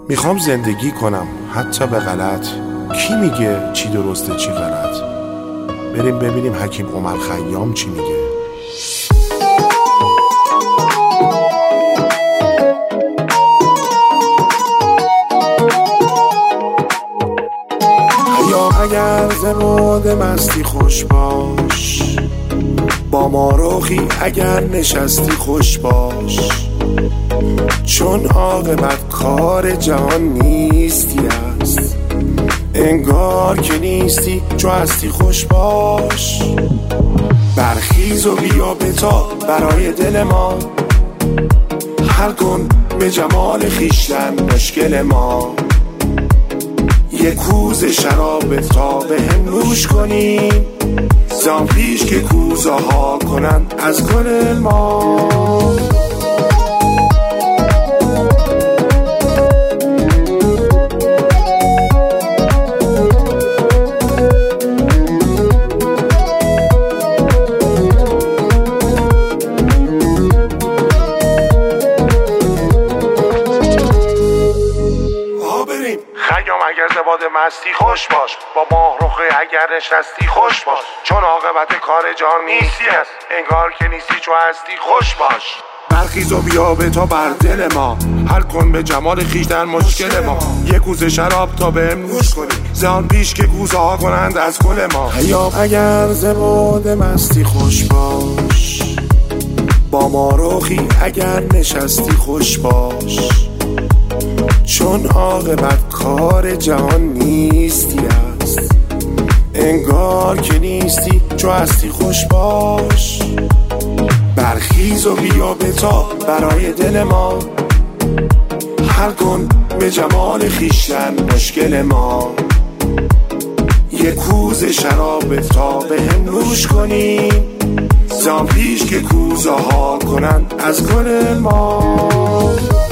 میخوام زندگی کنم حتی به غلط. کی میگه چی درسته چی غلط؟ بریم ببینیم حکیم عمر خیام چی میگه. خیام اگر ز مود مستی خوش باش، با ما روخی اگر نشستی خوش باش، چون عاقبت کار جهان نیستی است، انگار که نیستی چو هستی خوش باش. برخیز و بیا بتاب برای دل ما، حل کن به جمال خویشتن مشکل ما. یک کوزه شراب تا به هم نوش کنیم، زان پیش که کوزه ها کنند از گل ما. خیام اگر زباد مستی خوش باش، با ماه رخ اگر نشستی خوش باش، چون عاقبت کار جان نیستی است، انگار که نیستی چو هستی خوش باش. برخیز و بیا به تا بر دل ما، حل کن به جمال خویشتن مشکل ما. یک کوزه شراب تا به هم نوش کنی، زان پیش که کوزه ها کنند از گل ما. خیام اگر زباد مستی خوش باش، با ما رخی اگر نشستی خوش باش، چون عاقبت کار جهان نیستی است، انگار که نیستی چو هستی خوش باش. برخیز و بیا بتاب برای دل ما، حل کن به جمال خویشتن مشکل ما. یک کوزه شراب تا به هم نوش کنیم، زان پیش که کوزه ها کنند از گل ما.